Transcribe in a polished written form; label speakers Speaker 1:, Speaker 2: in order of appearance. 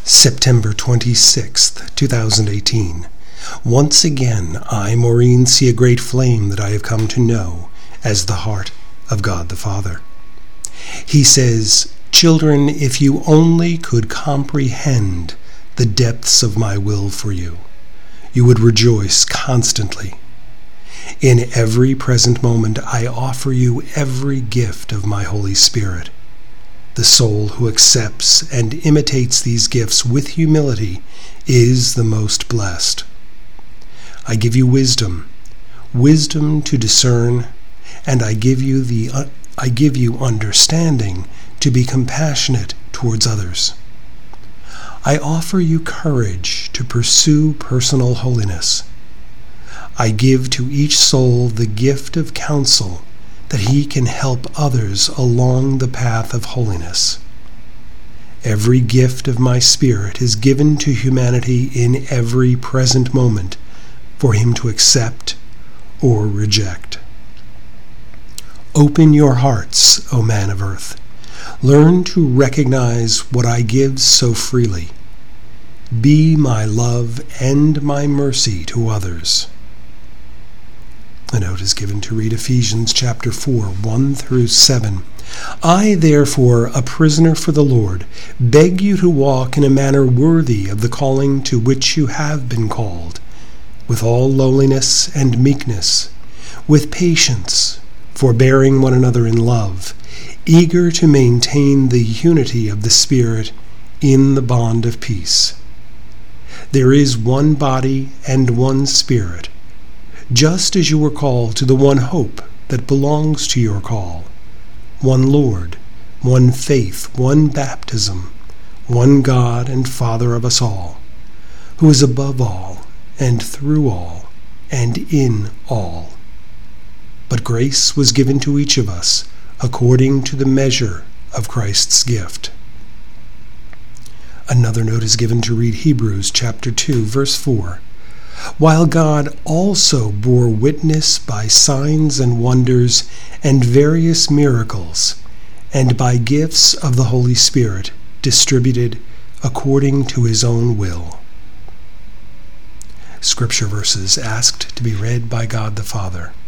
Speaker 1: September 26th, 2018. Once again, I, Maureen, see a great flame that I have come to know as the heart of God the Father. He says, "Children, if you only could comprehend the depths of my will for you, you would rejoice constantly. In every present moment, I offer you every gift of my Holy Spirit. The soul who accepts and imitates these gifts with humility is the most blessed. I give you wisdom to discern, and I give you understanding to be compassionate towards others. I offer you courage to pursue personal holiness. I give to each soul the gift of counsel that he can help others along the path of holiness. Every gift of my Spirit is given to humanity in every present moment for him to accept or reject. Open your hearts, O man of earth. Learn to recognize what I give so freely. Be my love and my mercy to others." A note is given to read Ephesians chapter 4, 1 through 7. "I, therefore, a prisoner for the Lord, beg you to walk in a manner worthy of the calling to which you have been called, with all lowliness and meekness, with patience, forbearing one another in love, eager to maintain the unity of the Spirit in the bond of peace. There is one body and one Spirit, just as you were called to the one hope that belongs to your call, one Lord, one faith, one baptism, one God and Father of us all, who is above all and through all and in all. But grace was given to each of us according to the measure of Christ's gift." Another note is given to read Hebrews chapter 2, verse 4. "While God also bore witness by signs and wonders and various miracles, and by gifts of the Holy Spirit distributed according to his own will." Scripture verses asked to be read by God the Father.